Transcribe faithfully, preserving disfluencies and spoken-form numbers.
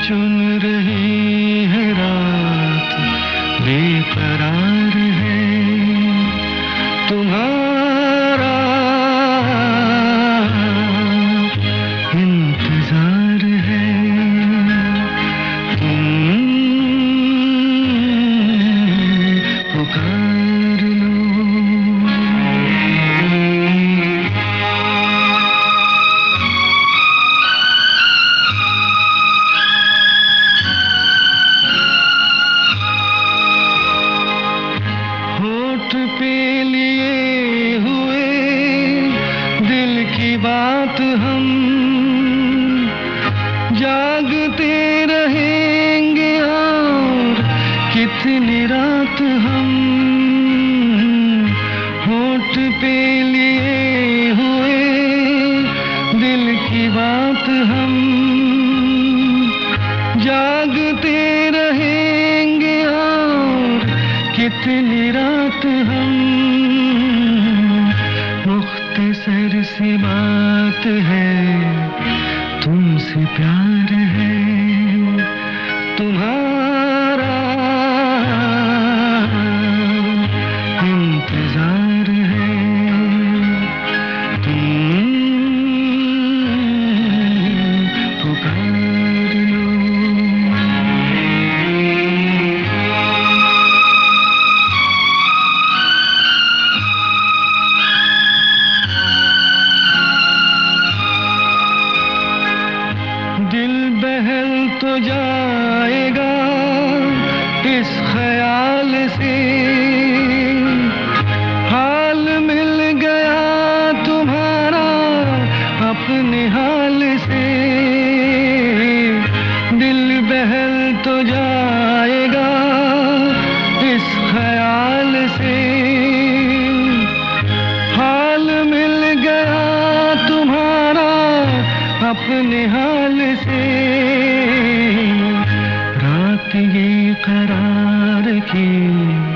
चुन रही है रात बेकरार है तुम्हारा इंतजार है तुम पुकार लो। पे लिए हुए दिल की बात हम जागते रहेंगे और कितनी रात हम होठ पे लिए हुए दिल की बात हम जागते रहेंगे और कितनी रात हम मुख्तसर सी बात है तुमसे प्यार है तुम्हारा इंतजार है तुम पुकार लो। दिल बहल तो जाएगा इस ख्याल से हाल मिल गया तुम्हारा अपने हाल से दिल बहल तो जाएगा इस ख्याल से हाल मिल गया तुम्हारा अपने हाल से रात ये करार की